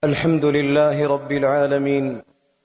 الحمد لله رب العالمين،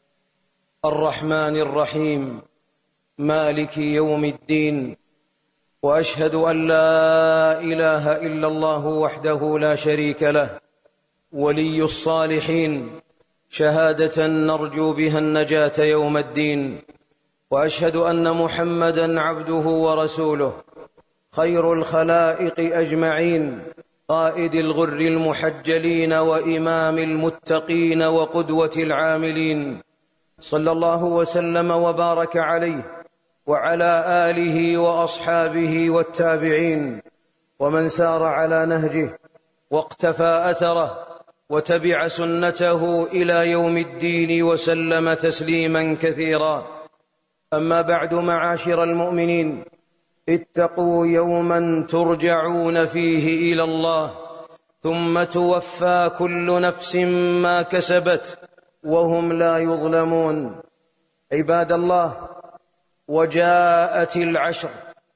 الرحمن الرحيم، مالك يوم الدين. وأشهد أن لا إله إلا الله وحده لا شريك له، ولي الصالحين، شهادة نرجو بها النجاة يوم الدين. وأشهد أن محمدًا عبده ورسوله، خير الخلائق أجمعين، قائد الغر المحجلين وإمام المتقين وقدوة العاملين، صلى الله وسلم وبارك عليه وعلى آله وأصحابه والتابعين ومن سار على نهجه واقتفى أثره وتبع سنته إلى يوم الدين وسلم تسليما كثيرا. أما بعد، معاشر المؤمنين، اتقوا يوما ترجعون فيه إلى الله، ثم توفى كل نفس ما كسبت وهم لا يظلمون. عباد الله، وجاءت العشر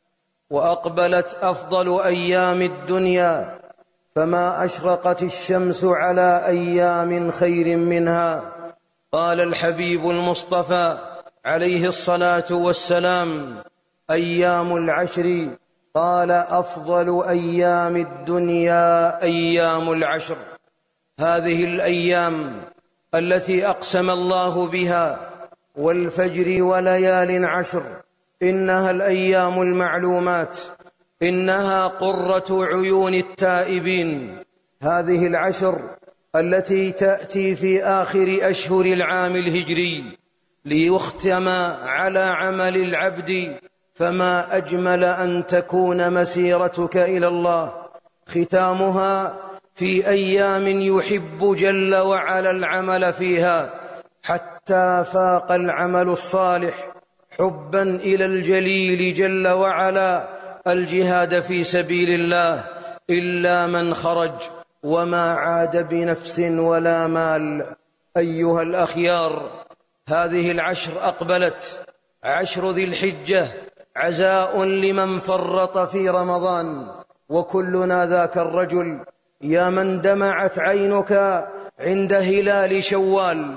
وأقبلت أفضل أيام الدنيا، فما أشرقت الشمس على أيام خير منها. قال الحبيب المصطفى عليه الصلاة والسلام: أيام العشر، قال: أفضل أيام الدنيا أيام العشر. هذه الأيام التي أقسم الله بها والفجر وليال عشر، إنها الأيام المعلومات، إنها قرة عيون التائبين. هذه العشر التي تأتي في آخر أشهر العام الهجري ليختم على عمل العبد، فما أجمل أن تكون مسيرتك إلى الله ختامها في أيام يحب جل وعلا العمل فيها، حتى فاق العمل الصالح حبا إلى الجليل جل وعلا الجهاد في سبيل الله، إلا من خرج وما عاد بنفس ولا مال. أيها الأخيار، هذه العشر أقبلت، عشر ذي الحجة، عزاء لمن فرط في رمضان، وكلنا ذاك الرجل يا من دمعت عينك عند هلال شوال،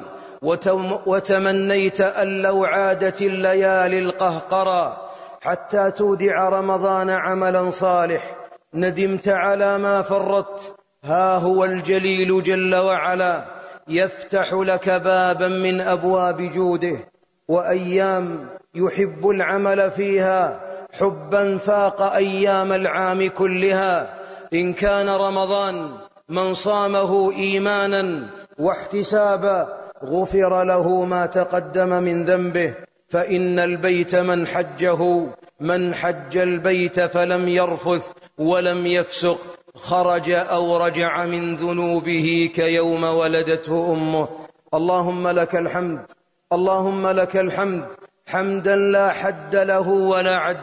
وتمنيت أن لو عادت الليالي القهقرى حتى تودع رمضان عملا صالح، ندمت على ما فرطت. ها هو الجليل جل وعلا يفتح لك بابا من أبواب جوده، وأيام يحب العمل فيها حبا فاق أيام العام كلها. إن كان رمضان من صامه إيمانا واحتسابا غفر له ما تقدم من ذنبه، فإن البيت من حج البيت فلم يرفث ولم يفسق خرج أو رجع من ذنوبه كيوم ولدته أمه. اللهم لك الحمد، اللهم لك الحمد، حمدا لا حد له ولا عد،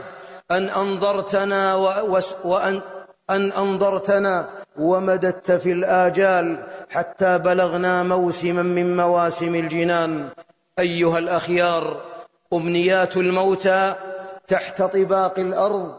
أن أنظرتنا ومددت في الآجال حتى بلغنا موسما من مواسم الجنان. أيها الأخيار، أمنيات الموتى تحت طباق الأرض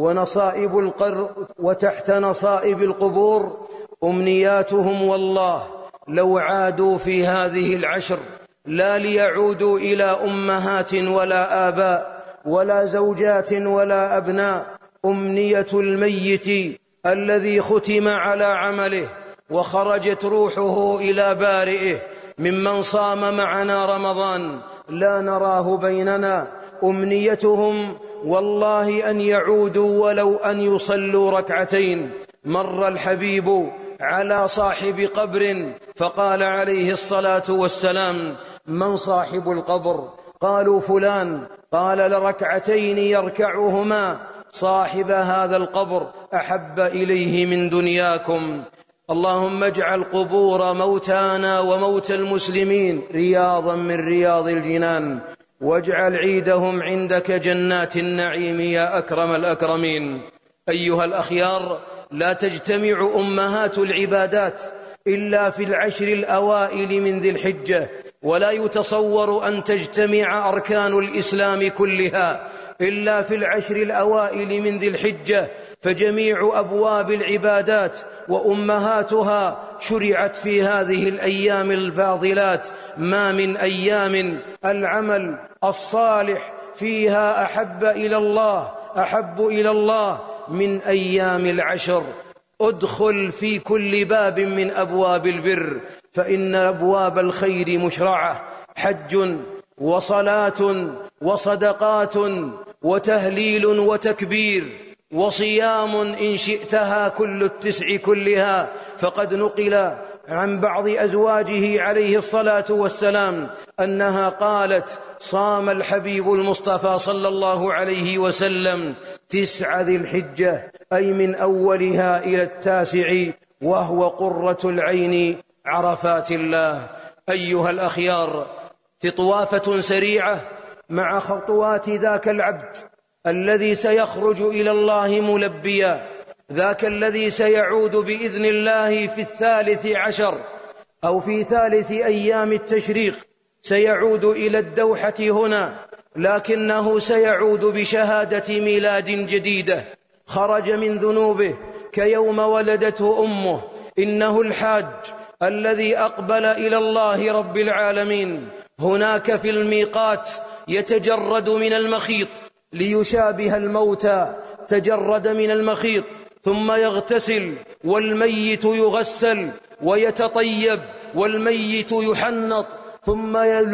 وتحت نصائب القبور، أمنياتهم والله لو عادوا في هذه العشر، لا ليعودوا إلى أمهات ولا آباء ولا زوجات ولا أبناء. أمنية الميت الذي ختم على عمله وخرجت روحه إلى بارئه ممن صام معنا رمضان لا نراه بيننا، أمنيتهم والله أن يعودوا ولو أن يصلوا ركعتين. مر الحبيب على صاحب قبر فقال عليه الصلاة والسلام: من صاحب القبر؟ قالوا: فلان. قال: لركعتين يركعهما صاحب هذا القبر أحب إليه من دنياكم. اللهم اجعل قبور موتانا وموتى المسلمين رياضا من رياض الجنان، واجعل عيدهم عندك جنات النعيم يا أكرم الأكرمين. أيها الأخيار، لا تجتمع أمهات العبادات إلا في العشر الأوائل من ذي الحجة، ولا يتصور أن تجتمع أركان الإسلام كلها إلا في العشر الأوائل من ذي الحجة، فجميع أبواب العبادات وأمهاتها شرعت في هذه الأيام الفاضلات. ما من أيام العمل الصالح فيها أحب إلى الله من أيام العشر. ادخل في كل باب من أبواب البر، فإن أبواب الخير مشرعة: حج وصلاة وصدقات وتهليل وتكبير وصيام إن شئتها كل التسع كلها. فقد نقل عن بعض أزواجه عليه الصلاة والسلام أنها قالت: صام الحبيب المصطفى صلى الله عليه وسلم 9 ذي الحجة، أي من أولها إلى 9، وهو قرة العين عرفات الله. أيها الأخيار، تطوافة سريعة مع خطوات ذاك العبد الذي سيخرج إلى الله ملبيا، ذاك الذي سيعود بإذن الله في 13 أو في 3 أيام التشريق، سيعود إلى الدوحة هنا، لكنه سيعود بشهادة ميلاد جديدة، خرج من ذنوبه كيوم ولدته أمه. إنه الحاج الذي أقبل إلى الله رب العالمين. هناك في الميقات يتجرد من المخيط ليشابه الموتى، تجرد من المخيط ثم يغتسل، والميت يغسل ويتطيب، والميت يحنط، ثم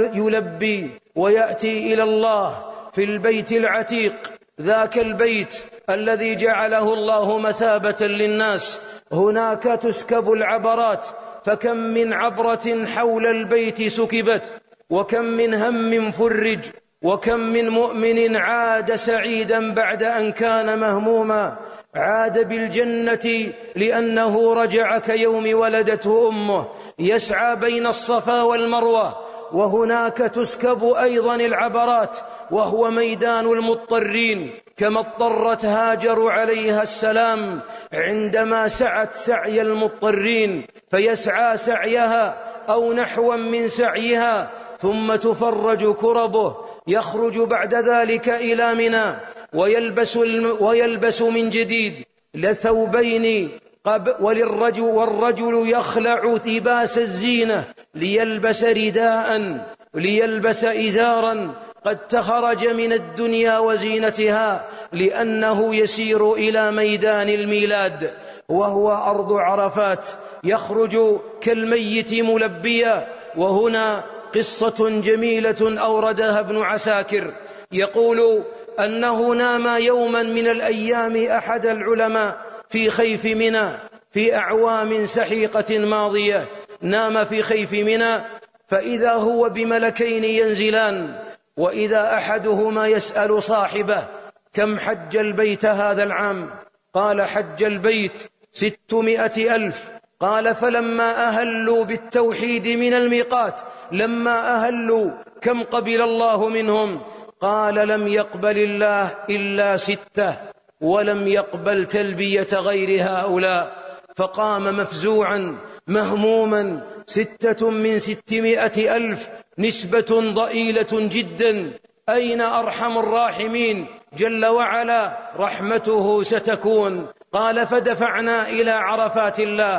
يلبي ويأتي إلى الله في البيت العتيق، ذاك البيت الذي جعله الله مثابة للناس. هناك تسكب العبرات، فكم من عبرة حول البيت سكبت، وكم من هم فرج، وكم من مؤمن عاد سعيدا بعد أن كان مهموما، عاد بالجنة لأنه رجع كيوم ولدته أمه، يسعى بين الصفا والمروة. وهناك تسكب أيضا العبرات، وهو ميدان المضطرين، كما اضطرت هاجر عليها السلام عندما سعت سعي المضطرين، فيسعى سعيها أو نحوا من سعيها، ثم تفرج كربه، يخرج بعد ذلك إلى منى ويلبس من جديد لثوبين، والرجل يخلع لباس الزينة، ليلبس رداء، ليلبس إزارا قد تخرج من الدنيا وزينتها، لأنه يسير إلى ميدان الميلاد وهو أرض عرفات، يخرج كالميت ملبيا. وهنا قصة جميلة أوردها ابن عساكر، يقول أنه نام يوما من الأيام أحد العلماء في خيف منى في أعوام سحيقة ماضية، نام في خيف منى، فإذا هو بملكين ينزلان، وإذا أحدهما يسأل صاحبه: كم حج البيت هذا العام؟ قال: حج البيت 600,000. قال: فلما أهلوا بالتوحيد من الميقات، لما أهلوا كم قبل الله منهم؟ قال: لم يقبل الله إلا 6، ولم يقبل تلبية غير هؤلاء. فقام مفزوعا مهموما: 6 من 600,000 نسبة ضئيلة جدا، أين أرحم الراحمين جل وعلا؟ رحمته ستكون. قال: فدفعنا إلى عرفات الله،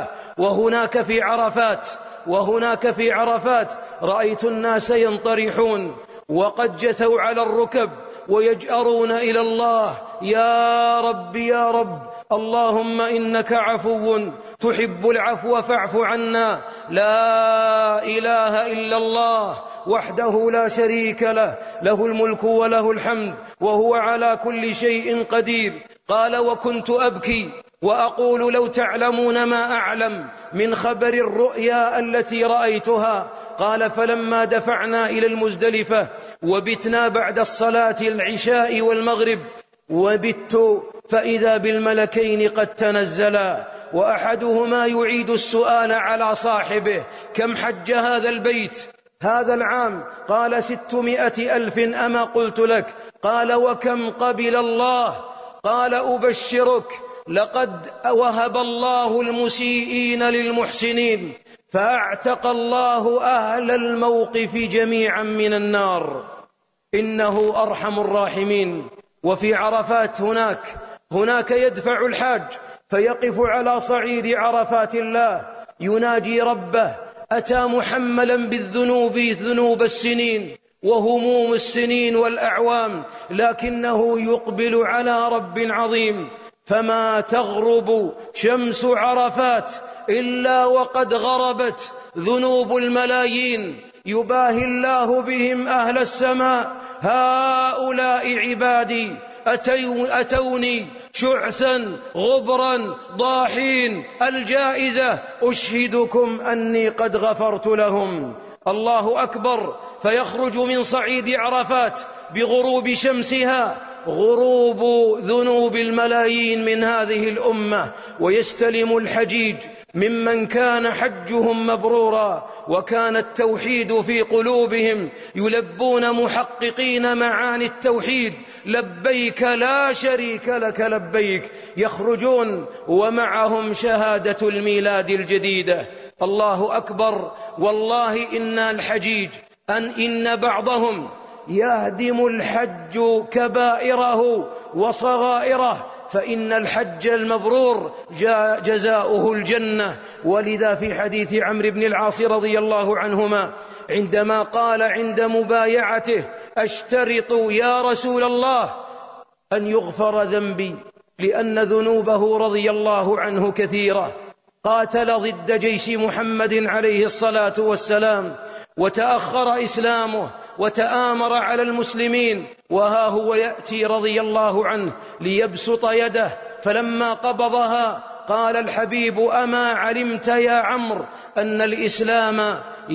وهناك في عرفات رأيت الناس ينطرحون وقد جثوا على الركب ويجأرون إلى الله: يا رب يا رب، اللهم إنك عفو تحب العفو فاعف عنا. لا إله إلا الله وحده لا شريك له، له الملك وله الحمد وهو على كل شيء قدير. قال: وكنت أبكي وأقول: لو تعلمون ما أعلم من خبر الرؤيا التي رأيتها. قال: فلما دفعنا إلى المزدلفة وبتنا بعد الصلاة العشاء والمغرب، وبت فإذا بالملكين قد تنزلا، وأحدهما يعيد السؤال على صاحبه: كم حج هذا البيت هذا العام؟ قال: 600,000. أما قلت لك؟ قال: وكم قبل الله؟ قال: أبشرك لقد وهب الله المسيئين للمحسنين، فأعتق الله أهل الموقف جميعا من النار، إنه أرحم الراحمين. وفي عرفات هناك يدفع الحاج فيقف على صعيد عرفات الله يناجي ربه: أتى محملا بالذنوب ذنوب السنين وهموم السنين والأعوام، لكنه يقبل على رب عظيم. فما تغرب شمس عرفات إلا وقد غربت ذنوب الملايين، يباهي الله بهم أهل السماء: هؤلاء عبادي أتوني شعثا غبرا ضاحين، الجائزة أشهدكم أني قد غفرت لهم. الله أكبر. فيخرج من صعيد عرفات بغروب شمسها غروب ذنوب الملايين من هذه الأمة، ويستلم الحجيج ممن كان حجهم مبرورا وكان التوحيد في قلوبهم، يلبون محققين معاني التوحيد: لبيك لا شريك لك لبيك. يخرجون ومعهم شهادة الميلاد الجديدة. الله أكبر. والله إن الحجيج إن بعضهم يهدم الحج كبائره وصغائره، فإن الحج المبرور جزاؤه الجنة. ولذا في حديث عمرو بن العاص رضي الله عنهما عندما قال عند مبايعته: أشترط يا رسول الله أن يغفر ذنبي، لأن ذنوبه رضي الله عنه كثيرة. قاتل ضد جيش محمد عليه الصلاة والسلام، وتأخر إسلامه وتآمر على المسلمين، وها هو يأتي رضي الله عنه ليبسط يده، فلما قبضها قال الحبيب: أما علمت يا عمرو أن الإسلام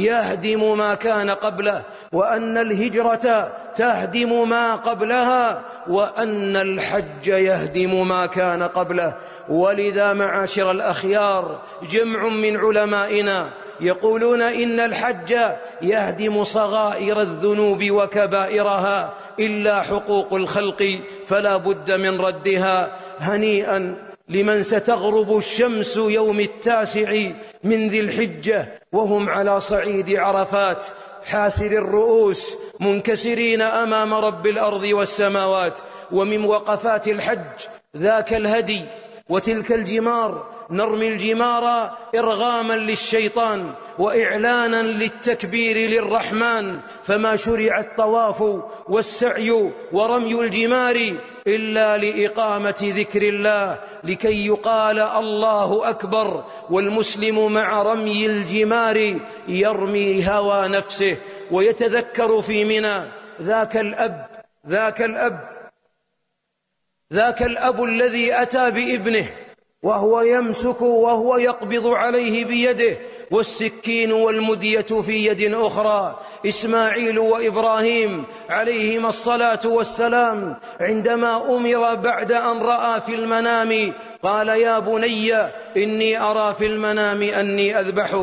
يهدم ما كان قبله، وأن الهجرة تهدم ما قبلها، وأن الحج يهدم ما كان قبله. ولذا معاشر الأخيار، جمع من علمائنا يقولون إن الحج يهدم صغائر الذنوب وكبائرها، إلا حقوق الخلق فلا بد من ردها. هنيئا لمن ستغرب الشمس يوم 9 من ذي الحجة وهم على صعيد عرفات حاسر الرؤوس منكسرين أمام رب الأرض والسماوات. ومن وقفات الحج ذاك الهدي وتلك الجمار، نرمي الجمار إرغاما للشيطان وإعلانا للتكبير للرحمن، فما شرع الطواف والسعي ورمي الجمار إلا لإقامة ذكر الله، لكي يقال الله أكبر. والمسلم مع رمي الجمار يرمي هوى نفسه ويتذكر في منى ذاك الأب الذي أتى بابنه وهو يمسك وهو يقبض عليه بيده، والسكين والمدية في يد أخرى. إسماعيل وإبراهيم عليهما الصلاة والسلام عندما أمر بعد أن رأى في المنام قال: يا بني إني أرى في المنام أني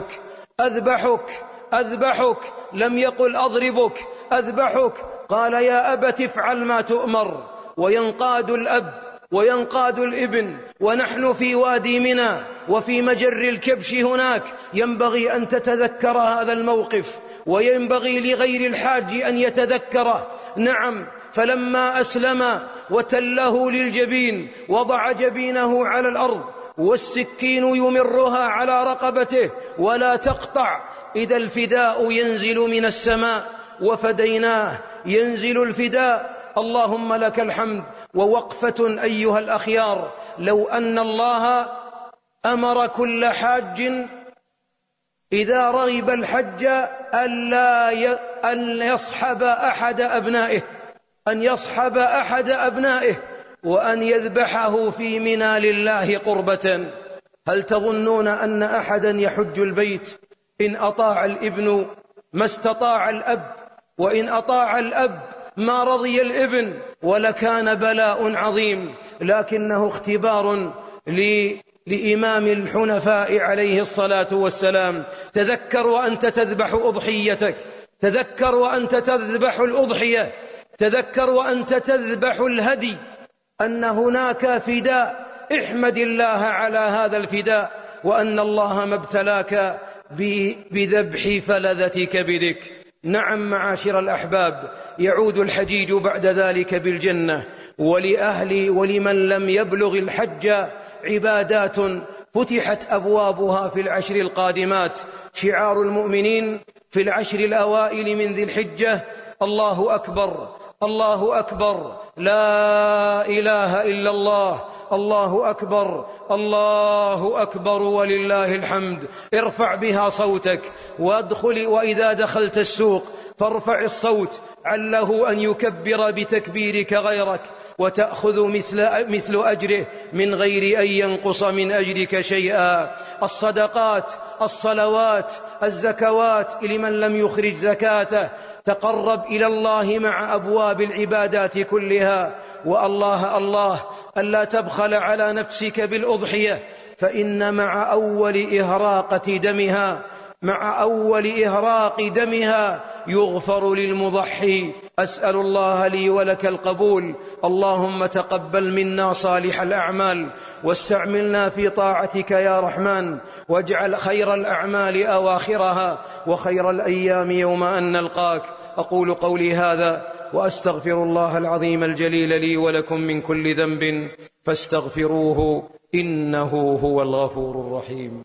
أذبحك. لم يقل أضربك، أذبحك. قال: يا أبت افعل ما تؤمر. وينقاد الأب وينقاد الابن، ونحن في وادي منى وفي مجر الكبش هناك. ينبغي أن تتذكر هذا الموقف، وينبغي لغير الحاج أن يتذكره. نعم، فلما أسلم وتله للجبين وضع جبينه على الأرض والسكين يمرها على رقبته ولا تقطع، إذا الفداء ينزل من السماء وفديناه. ينزل الفداء. اللهم لك الحمد. ووقفة أيها الأخيار، لو أن الله أمر كل حاج إذا رغب الحج أن يصحب أحد أبنائه وأن يذبحه في منى لله قربة. هل تظنون أن أحدا يحج البيت إن أطاع الابن ما استطاع الأب، وإن أطاع الأب ما رضي الابن؟ ولكان بلاء عظيم، لكنه اختبار لإمام الحنفاء عليه الصلاة والسلام. تذكر وأنت تذبح أضحيتك، تذكر وأنت تذبح الأضحية، تذكر وأنت تذبح الهدي أن هناك فداء احمد الله على هذا الفداء، وأن الله ما ابتلاك بذبح فلذة كبدك. نعم معاشر الأحباب، يعود الحجيج بعد ذلك بالجنة، ولأهل ولمن لم يبلغ الحج عبادات فتحت أبوابها في العشر القادمات. شعار المؤمنين في العشر الأوائل من ذي الحجة: الله أكبر، الله أكبر، لا إله إلا الله، الله أكبر، الله أكبر ولله الحمد. ارفع بها صوتك وادخل، وإذا دخلت السوق فارفع الصوت عله أن يكبر بتكبيرك غيرك وتأخذ مثل أجره من غير أن ينقص من أجرك شيئا. الصدقات، الصلوات، الزكوات لمن لم يخرج زكاته تقرب إلى الله مع أبواب العبادات كلها. والله الله ألا تبخل على نفسك بالأضحية، فإن مع أول إهراق دمها يغفر للمضحي. أسأل الله لي ولك القبول. اللهم تقبل منا صالح الأعمال، واستعملنا في طاعتك يا رحمن، واجعل خير الأعمال أواخرها، وخير الأيام يوم أن نلقاك. أقول قولي هذا وأستغفر الله العظيم الجليل لي ولكم من كل ذنب فاستغفروه إنه هو الغفور الرحيم.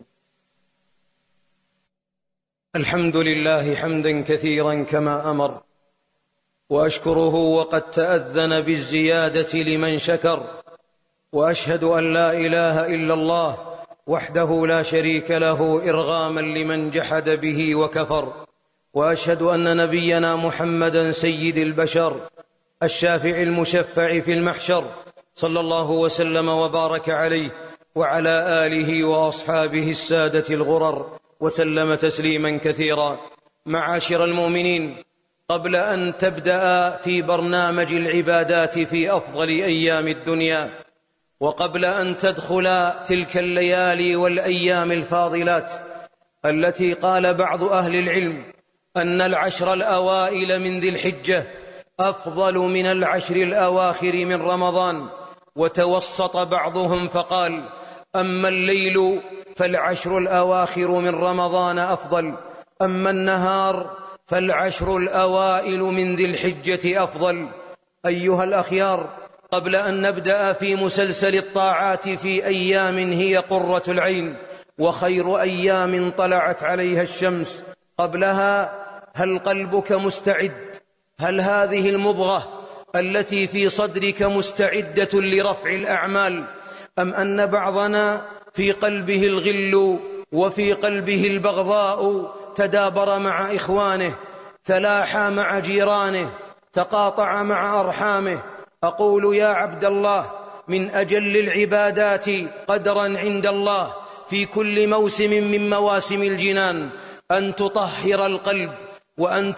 الحمد لله حمدا كثيرا كما أمر، وأشكره وقد تأذن بالزيادة لمن شكر، وأشهد أن لا إله إلا الله وحده لا شريك له إرغاما لمن جحد به وكفر، وأشهد أن نبينا محمدا سيد البشر الشافع المشفع في المحشر، صلى الله وسلم وبارك عليه وعلى آله وأصحابه السادة الغرر، وسلم تسليما كثيرا. معاشر المؤمنين، قبل أن تبدأ في برنامج العبادات في أفضل أيام الدنيا، وقبل أن تدخل تلك الليالي والأيام الفاضلات التي قال بعض أهل العلم أن العشر الأوائل من ذي الحجة أفضل من العشر الأواخر من رمضان، وتوسط بعضهم فقال: أما الليل فالعشر الأواخر من رمضان أفضل، أما النهار فالعشر الأوائل من ذي الحجة أفضل. أيها الأخيار، قبل أن نبدأ في مسلسل الطاعات في أيام هي قرة العين وخير أيام طلعت عليها الشمس، قبلها هل قلبك مستعد؟ هل هذه المضغة التي في صدرك مستعدة لرفع الأعمال؟ أم أن بعضنا في قلبه الغل وفي قلبه البغضاء، تدابر مع إخوانه، تلاحى مع جيرانه، تقاطع مع أرحامه؟ أقول يا عبد الله، من أجل العبادات قدرا عند الله في كل موسم من مواسم الجنان أن تطهر القلب، وأن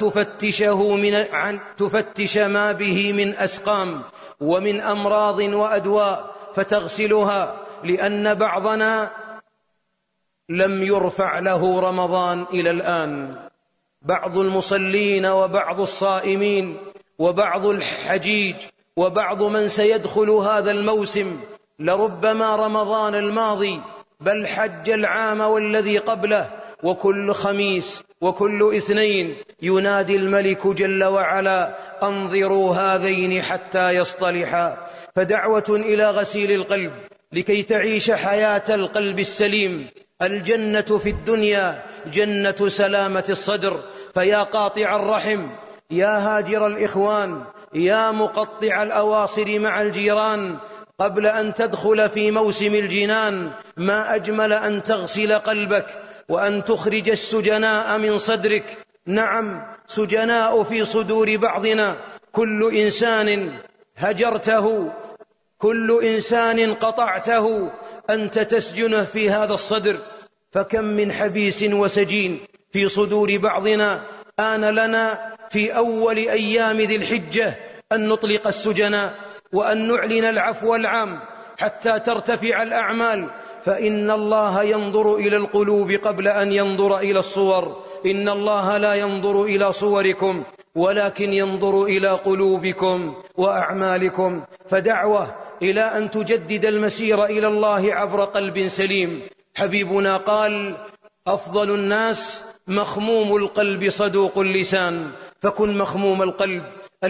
تفتش ما به من أسقام ومن أمراض وأدواء فتغسلها، لأن بعضنا لم يرفع له رمضان إلى الآن. بعض المصلين وبعض الصائمين وبعض الحجيج وبعض من سيدخل هذا الموسم لربما رمضان الماضي، بل حج العام والذي قبله، وكل خميس وكل اثنين ينادي الملك جل وعلا: أنظروا هذين حتى يصطلحا. فدعوة إلى غسيل القلب لكي تعيش حياة القلب السليم. الجنة في الدنيا جنة سلامة الصدر. فيا قاطع الرحم، يا هاجر الإخوان، يا مقطع الأواصر مع الجيران، قبل أن تدخل في موسم الجنان ما أجمل أن تغسل قلبك وأن تخرج السجناء من صدرك. نعم، سجناء في صدور بعضنا، كل إنسان هجرته، كل إنسان قطعته أنت تسجنه في هذا الصدر. فكم من حبيس وسجين في صدور بعضنا. آن لنا في أول أيام ذي الحجة أن نطلق السجناء وأن نعلن العفو العام حتى ترتفع الأعمال، فإن الله ينظر إلى القلوب قبل أن ينظر إلى الصور. إن الله لا ينظر إلى صوركم ولكن ينظر إلى قلوبكم وأعمالكم. فدعوة إلى أن تجدد المسير إلى الله عبر قلب سليم. حبيبنا قال: أفضل الناس مخموم القلب صدوق اللسان. فكن مخموم القلب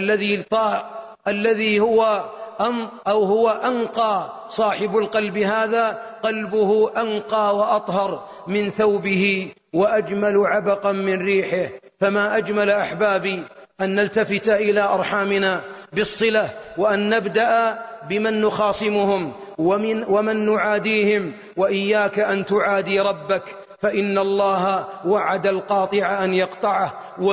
الذي هو أنقى. صاحب القلب هذا قلبه أنقى وأطهر من ثوبه وأجمل عبقا من ريحه. فما أجمل أحبابي أن نلتفت إلى أرحامنا بالصلة، وأن نبدأ بمن نخاصمهم ومن نعاديهم. وإياك أن تعادي ربك، فإن الله وعد القاطع أن يقطعه،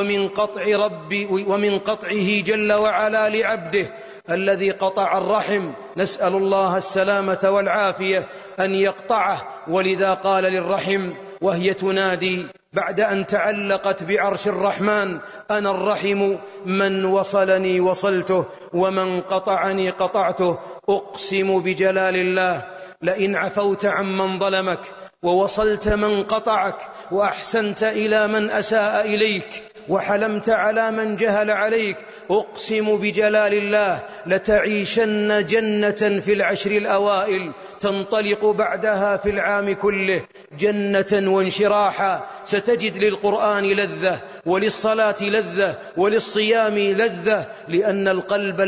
ومن قطعه جل وعلا لعبده الذي قطع الرحم نسأل الله السلامة والعافية أن يقطعه. ولذا قال للرحم وهي تنادي بعد أن تعلقت بعرش الرحمن: أنا الرحم، من وصلني وصلته، ومن قطعني قطعته. أقسم بجلال الله لئن عفوت عمن ظلمك، ووصلت من قطعك، وأحسنت إلى من أساء إليك، وحلمت على من جهل عليك، أقسم بجلال الله لتعيشن جنة في العشر الأوائل، تنطلق بعدها في العام كله جنة وانشراحا. ستجد للقرآن لذة، وللصلاة لذة، وللصيام لذة، لأن القلب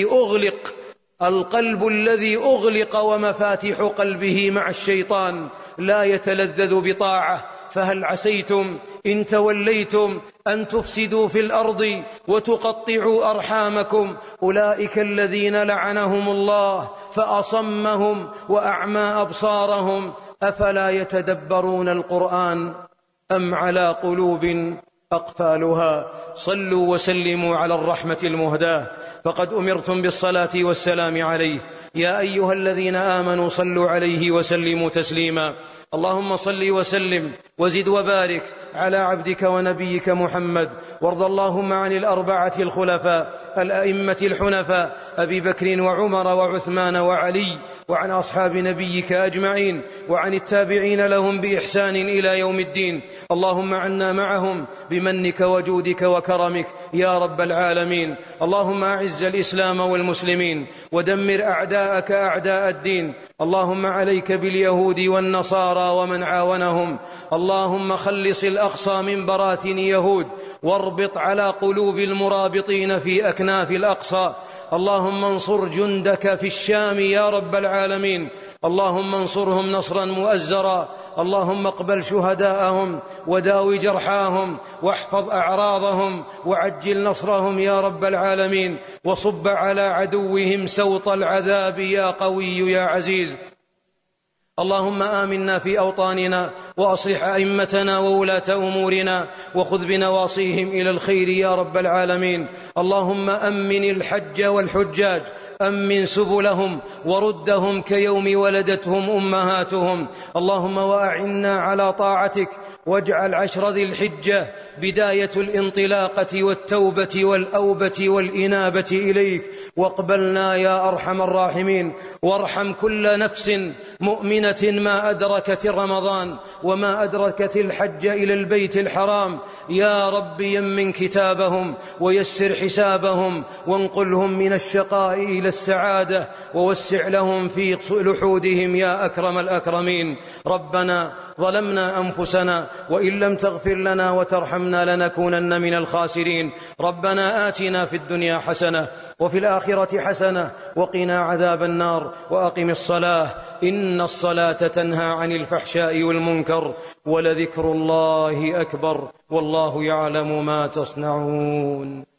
الذي أغلق ومفاتيح قلبه مع الشيطان لا يتلذذ بطاعة. فهل عسيتم إن توليتم أن تفسدوا في الأرض وتقطعوا أرحامكم؟ أولئك الذين لعنهم الله فأصمهم وأعمى أبصارهم. أفلا يتدبرون القرآن أم على قلوب أقفالها؟ صلوا وسلموا على الرحمة المهداة، فقد أمرتم بالصلاة والسلام عليه. يا أيها الذين آمنوا صلوا عليه وسلموا تسليما. اللهم صل وسلم وزد وبارك على عبدك ونبيك محمد. وارض اللهم عن الأربعة الخلفاء الأئمة الحنفاء أبي بكر وعمر وعثمان وعلي، وعن أصحاب نبيك أجمعين، وعن التابعين لهم بإحسان إلى يوم الدين. اللهم عنا معهم بمنك وجودك وكرمك يا رب العالمين. اللهم أعز الإسلام والمسلمين، ودمر أعداءك أعداء الدين. اللهم عليك باليهود والنصارى ومن عاونهم. اللهم خلص الأقصى من براثن يهود، واربط على قلوب المرابطين في أكناف الأقصى. اللهم انصر جندك في الشام يا رب العالمين. اللهم انصرهم نصرا مؤزرا. اللهم اقبل شهداءهم، وداو جرحاهم، واحفظ أعراضهم، وعجل نصرهم يا رب العالمين. وصب على عدوهم سوط العذاب يا قوي يا عزيز. اللهم آمنا في أوطاننا، وأصلح أئمتنا وولاة أمورنا، وخذ بنواصيهم إلى الخير يا رب العالمين. اللهم أمن الحج والحجاج، أمن سبلهم وردهم كيوم ولدتهم أمهاتهم. اللهم وأعنا على طاعتك، واجعل عشر ذي الحجة بداية الانطلاقة والتوبة والأوبة والإنابة إليك، واقبلنا يا أرحم الراحمين. وارحم كل نفس مؤمنة ما أدركت رمضان وما أدركت الحج إلى البيت الحرام. يا رب يمن كتابهم ويسر حسابهم، وانقلهم من الشقاء إلى السعادة، ووسع لهم في لحودهم يا أكرم الأكرمين. ربنا ظلمنا أنفسنا، وإن لم تغفر لنا وترحمنا لنكونن من الخاسرين. ربنا آتنا في الدنيا حسنة وفي الآخرة حسنة وقنا عذاب النار. وأقم الصلاة، إن الصلاة تنهى عن الفحشاء والمنكر، ولذكر الله أكبر، والله يعلم ما تصنعون.